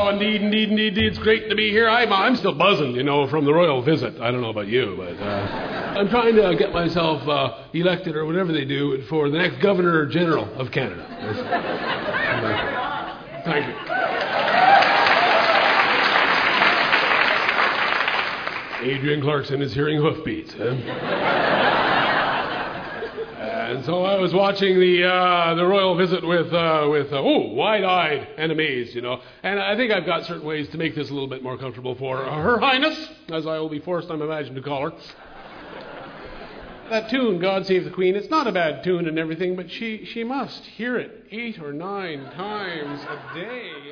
indeed. It's great to be here. I'm still buzzing, from the royal visit. I don't know about you, but I'm trying to get myself elected or whatever they do for the next Governor General of Canada. Thank you. Adrian Clarkson is hearing hoofbeats. And so I was watching the royal visit with wide-eyed and amazed, And I think I've got certain ways to make this a little bit more comfortable for Her Highness, as I will be forced, I'm imagined, to call her. That tune, God Save the Queen, it's not a bad tune and everything, but she must hear it 8 or 9 times a day.